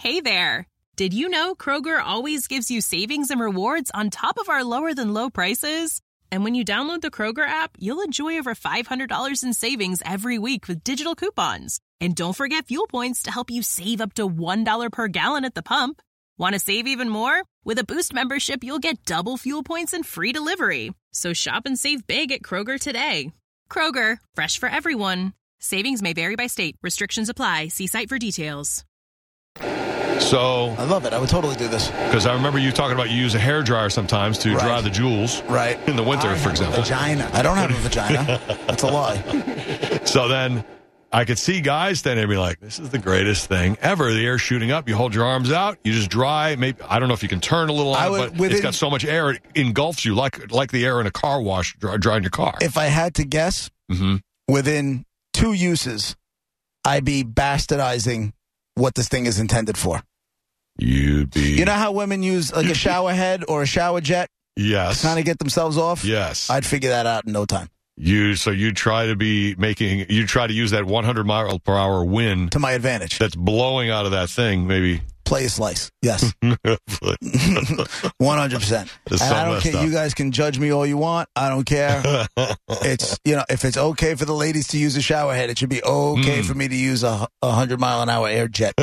Hey there. Did you know Kroger always gives you savings and rewards on top of our lower-than-low prices? And when you download the Kroger app, you'll enjoy over $500 in savings every week with digital coupons. And don't forget fuel points to help you save up to $1 per gallon at the pump. Want to save even more? With a Boost membership, you'll get double fuel points and free delivery. So shop and save big at Kroger today. Kroger, fresh for everyone. Savings may vary by state. Restrictions apply. See site for details. So I love it. I would totally do this. Because I remember you talking about you use a hairdryer sometimes to dry the jewels. Right. In the winter, for example. Vagina. I don't have a vagina. That's a lie. So then I could see guys standing there and be like, this is the greatest thing ever. The air's shooting up. You hold your arms out. You just dry. Maybe I don't know if you can turn a little on it, but it's got so much air, it engulfs you like the air in a car wash drying your car. If I had to guess, within 2 uses, I'd be bastardizing what this thing is intended for. You'd be... You know how women use like a shower head or a shower jet? Yes. To kind of get themselves off? Yes. I'd figure that out in no time. So you try to use that 100 mile per hour wind to my advantage. That's blowing out of that thing, maybe. Play a slice. Yes. 100%. And I don't care. You guys can judge me all you want. I don't care. It's, if it's okay for the ladies to use a shower head, it should be okay for me to use a 100-mile-an-hour air jet.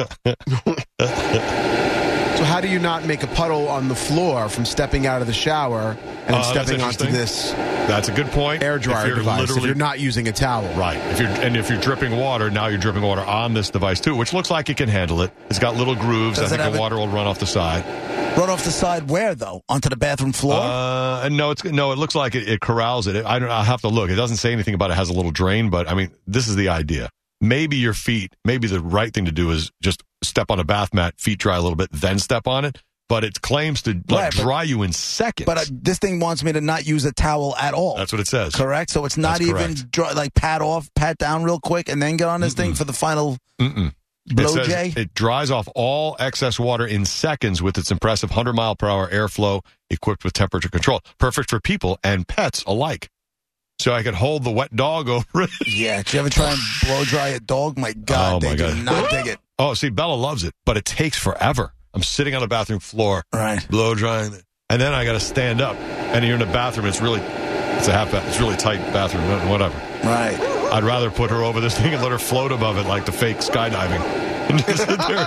So how do you not make a puddle on the floor from stepping out of the shower and stepping onto this? That's a good point. Air dryer device. If you're not using a towel, right? If you're dripping water, now you're dripping water on this device too, which looks like it can handle it. It's got little grooves. I think the water will run off the side. Run off the side where though? Onto the bathroom floor? No. It looks like it corrals it. I'll have to look. It doesn't say anything about it has a little drain, but I mean, this is the idea. Maybe your feet. Maybe the right thing to do is just step on a bath mat, feet dry a little bit, then step on it. But it claims to dry you in seconds. But this thing wants me to not use a towel at all. That's what it says. Correct? So it's not even dry, like pat down real quick and then get on this thing for the final blow jay? It dries off all excess water in seconds with its impressive 100-mile-per-hour airflow equipped with temperature control. Perfect for people and pets alike. So I could hold the wet dog over it. Yeah. Did you ever try and blow dry a dog? My God, they do not dig it. Oh, see, Bella loves it, but it takes forever. I'm sitting on the bathroom floor, blow drying, and then I got to stand up. And you're in the bathroom. It's really tight bathroom, whatever. Right. I'd rather put her over this thing and let her float above it like the fake skydiving. And just sit there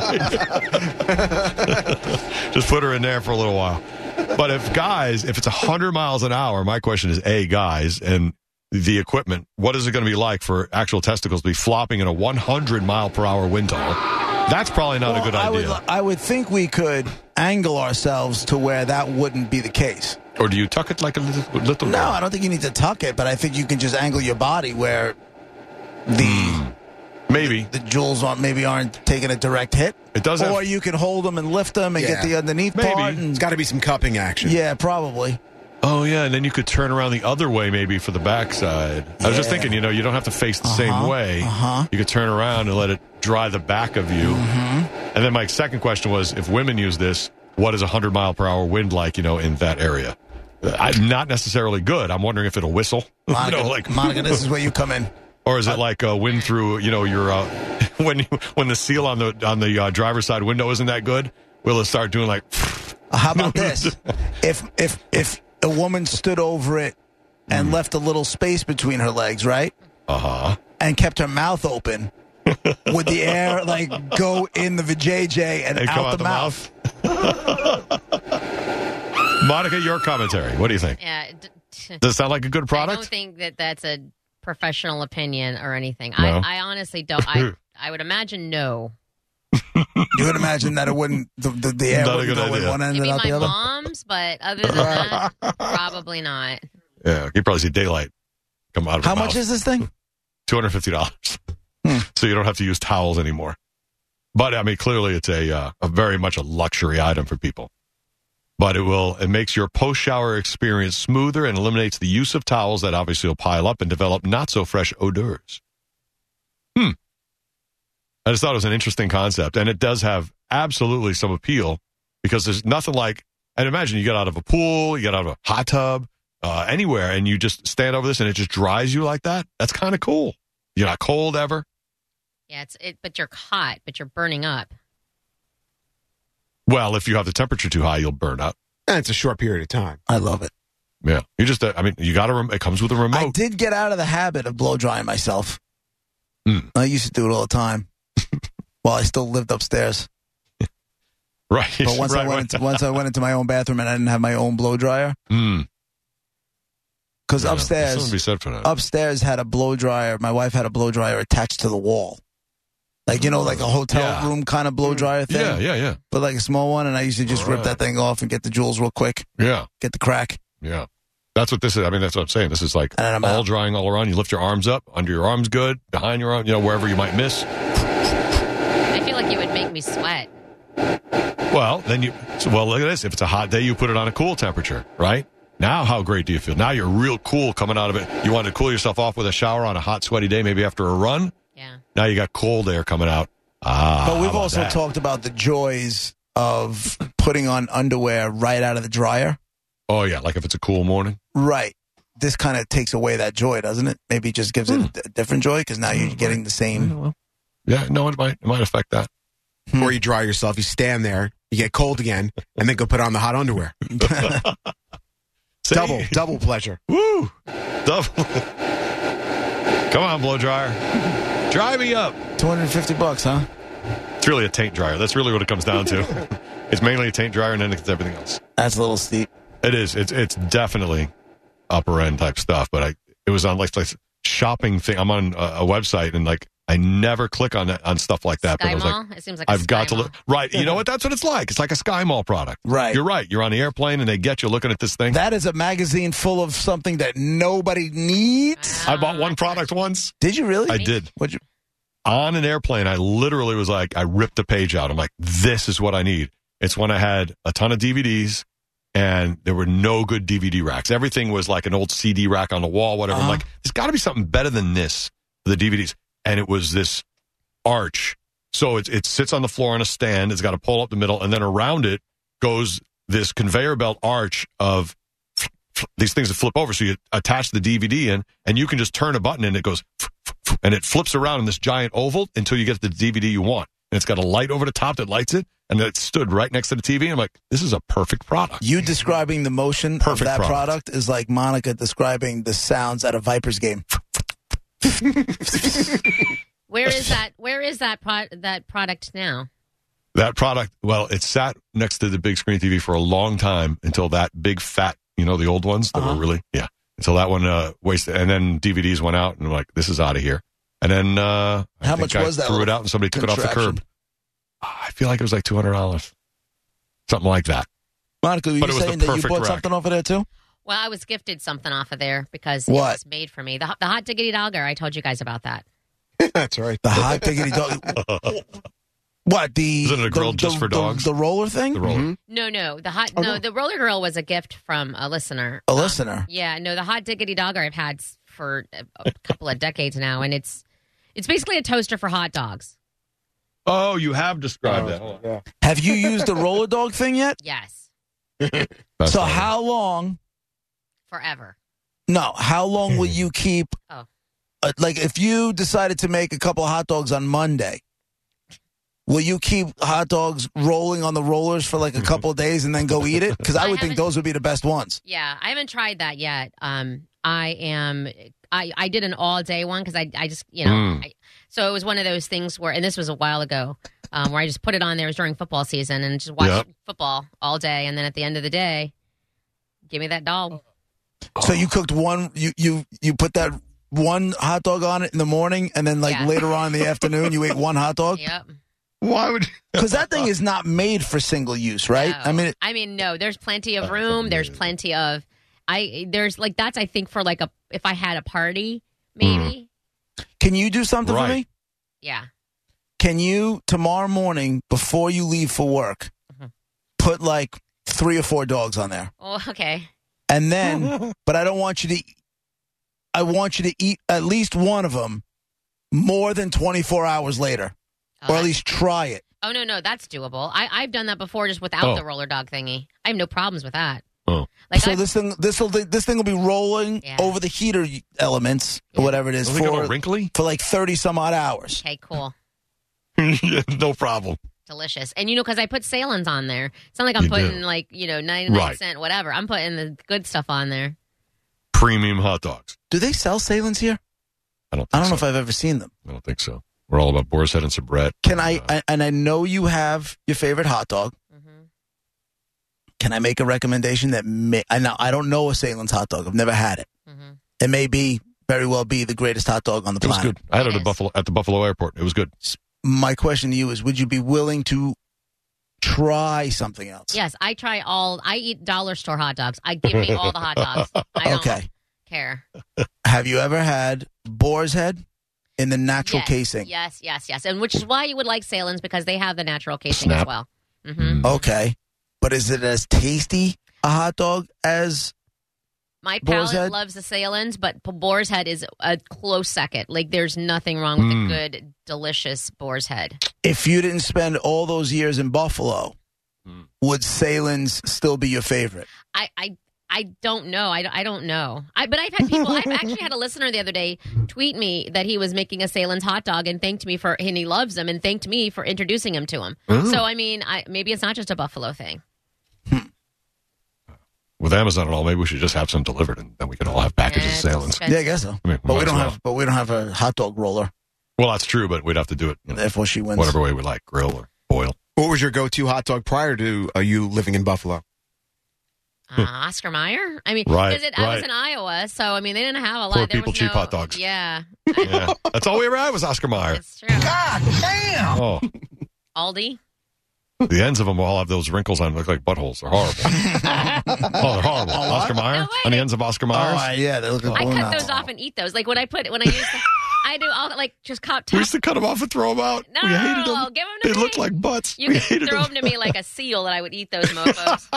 and dry. Just put her in there for a little while. But if it's 100 miles an hour, my question is, guys, and the equipment, what is it going to be like for actual testicles to be flopping in a 100-mile-per-hour wind tunnel? That's probably not a good idea. I would think we could angle ourselves to where that wouldn't be the case. Or do you tuck it like a little? No, I don't think you need to tuck it, but I think you can just angle your body where the jewels aren't taking a direct hit. It does Or you can hold them and lift them and get the underneath part. It's got to be some cupping action. Yeah, probably. Oh, yeah, and then you could turn around the other way maybe for the backside. I was just thinking, you don't have to face the same way. You could turn around and let it dry the back of you. And then my second question was, if women use this, what is 100-mile-per-hour wind like, in that area? Not necessarily good. I'm wondering if it'll whistle. Monica, this is where you come in. Or is it like a wind through, your when the seal on the driver's side window isn't that good? Will it start doing like? How about this? If a woman stood over it and left a little space between her legs, right? And kept her mouth open, would the air go in the vajayjay and out the mouth? Monica, your commentary. What do you think? Yeah. Does it sound like a good product? I don't think that's a professional opinion or anything. No. I honestly don't. I would imagine no. You would imagine that it wouldn't, the air not wouldn't go in one end and out the other? Maybe my mom's, but other than that, probably not. Yeah, you probably see daylight come out of How her much mouth. is this thing? $250. So you don't have to use towels anymore. But, I mean, clearly it's a very much a luxury item for people. But it makes your post-shower experience smoother and eliminates the use of towels that obviously will pile up and develop not-so-fresh odors. I just thought it was an interesting concept, and it does have absolutely some appeal because there's nothing like, and imagine you get out of a pool, you get out of a hot tub, anywhere, and you just stand over this and it just dries you like that. That's kind of cool. You're not cold ever. Yeah, but you're hot, but you're burning up. Well, if you have the temperature too high, you'll burn up. And it's a short period of time. I love it. Yeah. You just, you got to, it comes with a remote. I did get out of the habit of blow drying myself. I used to do it all the time while I still lived upstairs. Right. But once I went into my own bathroom and I didn't have my own blow dryer. Because upstairs, something to be said for that. Upstairs had a blow dryer. My wife had a blow dryer attached to the wall. Like, like a hotel room kind of blow dryer thing. Yeah. But like a small one, and I used to just rip that thing off and get the jewels real quick. Yeah. Get the crack. Yeah. That's what this is. I mean, that's what I'm saying. This is like all drying all around. You lift your arms up, under your arms good, behind your arm, wherever you might miss. I feel like you would make me sweat. Well, look at this. If it's a hot day, you put it on a cool temperature, right? Now, how great do you feel? Now you're real cool coming out of it. You want to cool yourself off with a shower on a hot, sweaty day, maybe after a run? Yeah. Now you got cold air coming out. But we've also talked about the joys of putting on underwear right out of the dryer. Oh, yeah, like if it's a cool morning? Right. This kind of takes away that joy, doesn't it? Maybe it just gives it a different joy because now you're getting the same. Yeah, no, it might affect that. Or you dry yourself, you stand there, you get cold again, and then go put on the hot underwear. Double pleasure. Woo! Double. Come on, blow dryer. Dry me up. $250, huh? It's really a taint dryer. That's really what it comes down to. It's mainly a taint dryer, and then it's everything else. That's a little steep. It is. It's definitely upper end type stuff. But it was on like shopping thing. I'm on a website, and I never click on stuff like that. Sky but I was Mall? like, it seems like I've got to look. Right. You know what? That's what it's like. It's like a Sky Mall product. Right. You're right. You're on the airplane, and they get you looking at this thing. That is a magazine full of something that nobody needs. I bought one product once. Did you really? I did. What'd you? On an airplane, I literally was like, I ripped a page out. I'm like, this is what I need. It's when I had a ton of DVDs, and there were no good DVD racks. Everything was like an old CD rack on the wall, whatever. I'm like, there's got to be something better than this for the DVDs. And it was this arch. So it sits on the floor on a stand. It's got a pole up the middle, and then around it goes this conveyor belt arch of these things that flip over. So you attach the DVD in, and you can just turn a button, and it goes, and it flips around in this giant oval until you get the DVD you want. And it's got a light over the top that lights it, and it stood right next to the TV. I'm like, this is a perfect product. You describing the motion of that product is like Monica describing the sounds at a Vipers game. Where is that product now? That product, well, it sat next to the big screen TV for a long time until that big fat, the old ones that were really, until that one wasted. And then DVDs went out, and I'm like, this is out of here. And then how much was that? Threw it out, and somebody took it off the curb. I feel like it was like $200, something like that. Monica, were you saying that you bought something off of there too? Well, I was gifted something off of there because it was made for me. The hot diggity dogger. I told you guys about that. That's right. The hot diggity dog. What, Isn't it a grill just for dogs? The roller thing? The roller. Mm-hmm. No. The roller grill was a gift from a listener. A listener? Yeah, no, the hot diggity dogger I've had for a couple of decades now, and it's basically a toaster for hot dogs. Oh, you have described that. Yeah. Have you used the roller dog thing yet? Yes. So how long? Forever. No, how long will you keep? Oh. Like if you decided to make a couple of hot dogs on Monday, will you keep hot dogs rolling on the rollers for like a couple of days and then go eat it? Because I would think those would be the best ones. Yeah, I haven't tried that yet. I did an all day one because I just so it was one of those things where, and this was a while ago, where I just put it on there. It was during football season and just watched football all day, and then at the end of the day, give me that dog. So you cooked one. You put that one hot dog on it in the morning, and then later on in the afternoon, you ate one hot dog. Yep. Why would? Because that thing is not made for single use, right? No. No. There's plenty of room. There's plenty of. That's I think for if I had a party maybe. Can you do something for me? Yeah. Can you tomorrow morning before you leave for work put 3 or 4 dogs on there? Oh, okay. And then, but I don't want you to. I want you to eat at least one of them more than 24 hours later, or at least try it. Oh no, that's doable. I've done that before just without the roller dog thingy. I have no problems with that. Oh. So this thing will be rolling over the heater elements or whatever it is for 30 some odd hours. Okay, cool. No problem. delicious. And, because I put Salins on there. It's not like I'm putting, 99 cent, whatever. I'm putting the good stuff on there. Premium hot dogs. Do they sell Salins here? I don't know if I've ever seen them. I don't think so. We're all about Boar's Head and Sabrett. Can I know you have your favorite hot dog. Mm-hmm. Can I make a recommendation that I don't know a Salins hot dog. I've never had it. Mm-hmm. It may very well be the greatest hot dog on the planet. It was good. I had it at the Buffalo Airport. It was good. My question to you is, would you be willing to try something else? Yes, I eat dollar store hot dogs. Give me all the hot dogs. I don't care. Have you ever had Boar's Head in the natural casing? Yes. And which is why you would like Salins, because they have the natural casing as well. Mm-hmm. Okay. But is it as tasty a hot dog as my palate loves the Salins, but Boar's Head is a close second. Like, there's nothing wrong with a good, delicious Boar's Head. If you didn't spend all those years in Buffalo, would Salins still be your favorite? I don't know. I don't know. But I've had people. I've actually had a listener the other day tweet me that he was making a Salins hot dog and thanked me and he loves them and thanked me for introducing him to him. Ooh. So maybe it's not just a Buffalo thing. With Amazon and all, maybe we should just have some delivered, and then we can all have packages of Salins. Yeah, I guess so. But we don't have a hot dog roller. Well, that's true, but we'd have to do it. Therefore, she wins. Whatever way we like, grill or boil. What was your go-to hot dog prior to you living in Buffalo? Oscar Mayer. I was in Iowa, so they didn't have a lot. Poor people, cheap hot dogs. Yeah. That's all we ever had was Oscar Mayer. That's true. God damn. Oh. Aldi. The ends of them all have those wrinkles on them, look like buttholes. They're horrible. They're horrible. Oscar Mayer? No, on the ends of Oscar Mayer's? Oh, yeah. They look like I cut those off and eat those. Like, I do all just cut. We used to cut them off and throw them out. No, we hated them. Give them to me. They looked like butts. You could throw them to me like a seal that I would eat those mofos.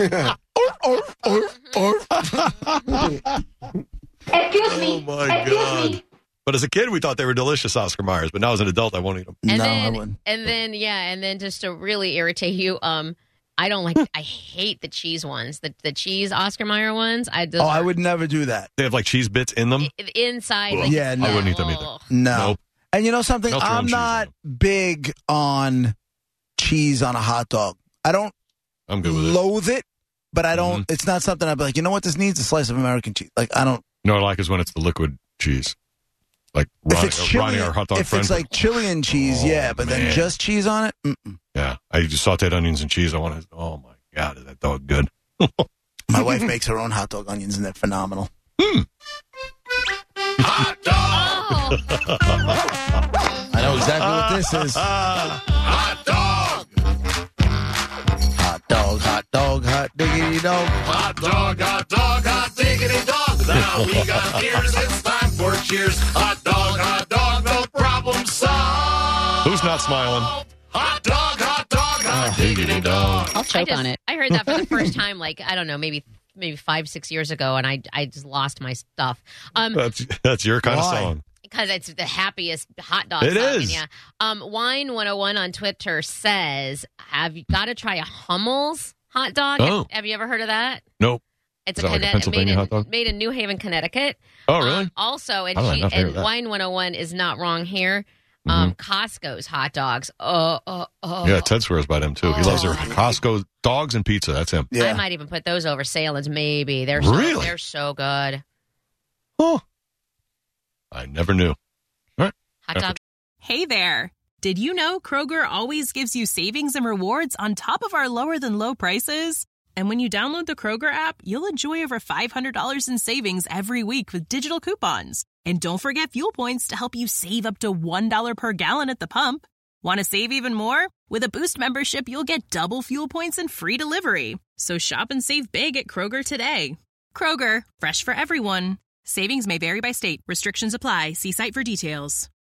Excuse me. Oh, my God. But as a kid, we thought they were delicious, Oscar Mayers. But now as an adult, I won't eat them. I wouldn't. And then just to really irritate you, I hate the cheese ones. The cheese Oscar Mayer ones. I would never do that. They have cheese bits in them? Inside. No. I wouldn't eat them either. No. Nope. And you know something? I'm not big on cheese on a hot dog. I'm good with loathe it, but I don't. It's not something I'd be like, you know what? This needs a slice of American cheese. I don't. No, I like is when it's the liquid cheese. Like Ronnie, our hot dog if friend. If it's like Chilean cheese, but then just cheese on it? Mm-mm. Yeah. I just sauteed onions and cheese. Oh, my God, is that dog good? My wife makes her own hot dog onions, and they're phenomenal. Hot dog! I know exactly what this is. Hot dog! Hot dog, hot dog, hot diggity dog. Hot dog, hot dog, hot diggity dog. Now we got beers, it's time for cheers. Hot dog, no problem solved. Who's not smiling? Hot dog, hot diggity dog. I'll choke on it. I heard that for the first time, I don't know, maybe 5-6 years ago, and I just lost my stuff. That's your kind of song. Because it's the happiest hot dog it song. Is. Yeah. Wine 101 on Twitter says, have you got to try a Hummel's hot dog? Oh. Have you ever heard of that? Nope. It's a Pennsylvania hot dog? Made in New Haven, Connecticut. Oh, really? Also, and Wine 101 is not wrong here. Costco's hot dogs. Yeah, Ted swears by them too. He loves their Costco dogs and pizza. That's him. Yeah. I might even put those over Salins. Maybe they're so good. Oh, I never knew. All right. Hot dog. Hey there. Did you know Kroger always gives you savings and rewards on top of our lower than low prices? And when you download the Kroger app, you'll enjoy over $500 in savings every week with digital coupons. And don't forget fuel points to help you save up to $1 per gallon at the pump. Want to save even more? With a Boost membership, you'll get double fuel points and free delivery. So shop and save big at Kroger today. Kroger, fresh for everyone. Savings may vary by state. Restrictions apply. See site for details.